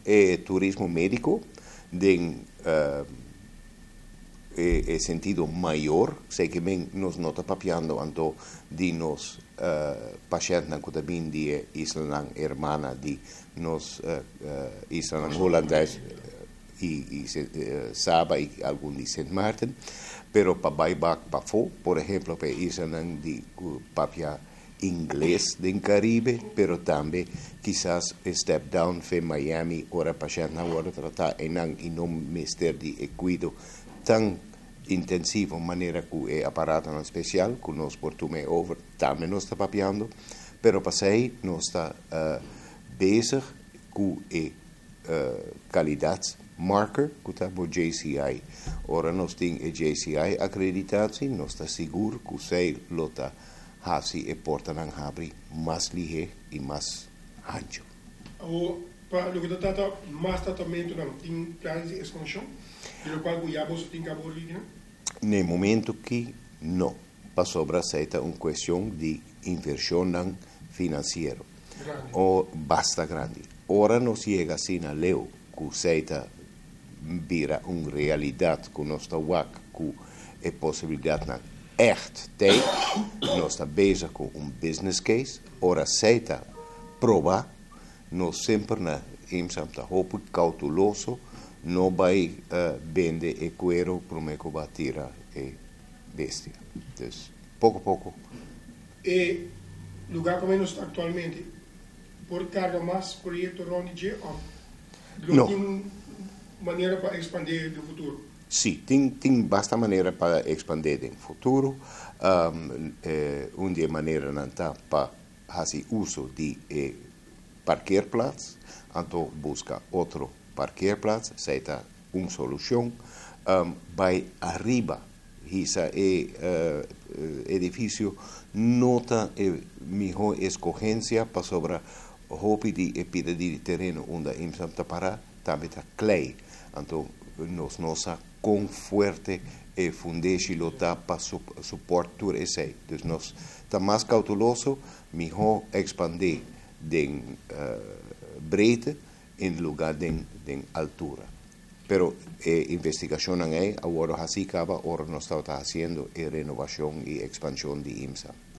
turismo médico, de sentido maior, sei que bem nos nota papiando anto de nos pacientes que também de Island hermana de nos Island holandês e Saba e algum de Saint Martin, pero para baibak para fo, por exemplo, para Island de papia inglês do Caribe, pero também quizás step down fe Miami ora paciente na hora tratar em não mister de cuido tão intensivo maneira que é aparato especial que nós portume over também nós está papiando, pero passei nós está bezig com qualidades marker que está por JCI. Ora nós tem JCI acreditação, nós está seguro que sei lota hasi e porta nang habri mais ligeiro e mais ancho. Para o que trata mais tratamento não tem planos de expansão, pelo qual o Yabos tem cabo ligado? No momento que não, para sobre aceita uma questão de inversão financeira ou basta grande. Ora nos chega assim na leu que aceita vira uma realidade que nós está wak que é possibilidade na echt tem, nós está bezig com business case, ora aceita provar, nós sempre na imsam está hopo cauteloso, não vai vender e cuero para me combater a bestia. Então, pouco a pouco. E lugar como nós atualmente, por carga mais projeto Ronnie não tem maneira para expandir no futuro? Sim, tem bastante maneira para expandir no futuro. Uma maneira não está para fazer uso de parqueerplaats, então busca outro parqueerplaats, seja uma solução. Vai arriba, esse edifício nota melhor escorrência para sobre roupa de pida de terreno onde imsam está para também está clay, então nossa com forte e fundeixe lotar para suporte tudo isso. Então nós está mais cauteloso, melhor expandir de breedte em lugar de altura. Pero investigação não é, agora assim acaba, agora nós estamos fazendo renovação e expansão de IMSA.